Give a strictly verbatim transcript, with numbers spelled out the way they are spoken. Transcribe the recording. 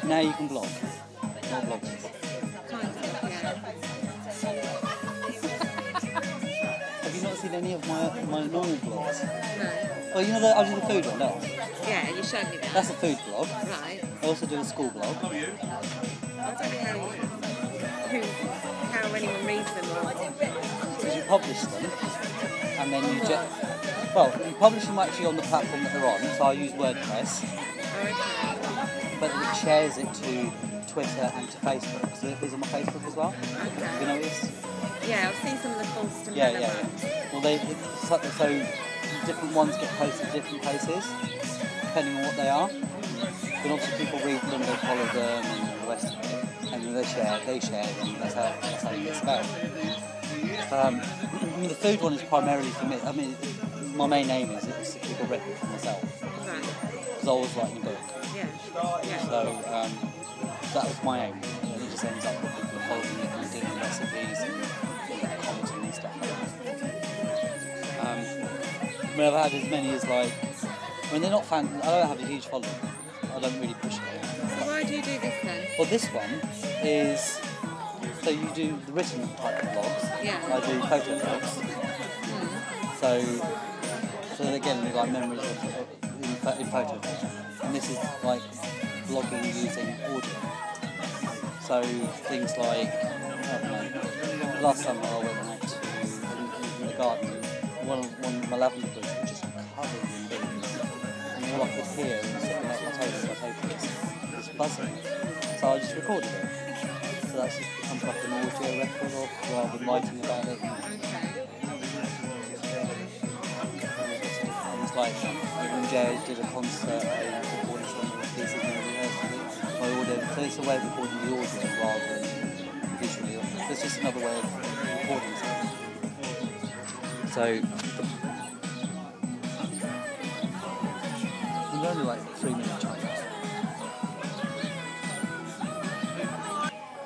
Now you can blog. Not blogging. Kind of, yeah. Have you not seen any of my my normal blogs? No. Oh, you know the I do the food one, no? Yeah, you showed me that. That's a food blog. Right. I also do a school blog. I don't know how, who, how anyone reads them or... Because you publish them, and then you just... Well, you publish them actually on the platform that they're on, so I use WordPress, Oh, okay. but it shares it to Twitter and to Facebook, so it is on my Facebook as well. Okay. You know, it's... Yeah, I've seen some of the Colston Yeah, Manor yeah, ones. yeah. Well, they it's so, so different ones get posted different places, depending on what they are. But obviously people read them, they follow them, and the rest of it, and then they share, they share them. That's how that's how it gets about. Um, I mean, the food one is primarily for me. I mean, my main aim is it's to keep a record for myself Right. because I always writing a book. Yeah. Yeah. So um, that was my aim. And it just ends up with people following it and doing recipes and commenting and stuff like that. Um, I mean, I've had as many as like, I mean, they're not fans. I don't have a huge following. I don't really push it. So why do you do this then? Well, this one is so you do the written type of blogs. Yeah. I do photo blogs. Mm. So, so again, they're like memories of, in, pho- in photo form. And this is like blogging using audio. So things like, I don't know, last summer I went out to in, in the garden. One of, one of my lavender bushes was just covered in bees. And all I could hear was sitting at my table, my table was, was buzzing. So I just recorded it. So that's just becomes like an audio record of rather than writing about it. Okay. It's like when Jay did a concert, I recorded some of the pieces and rehearsed it. My audio, so it's a way of recording the audio rather than visually. It's just another way of recording something. So, there's only like three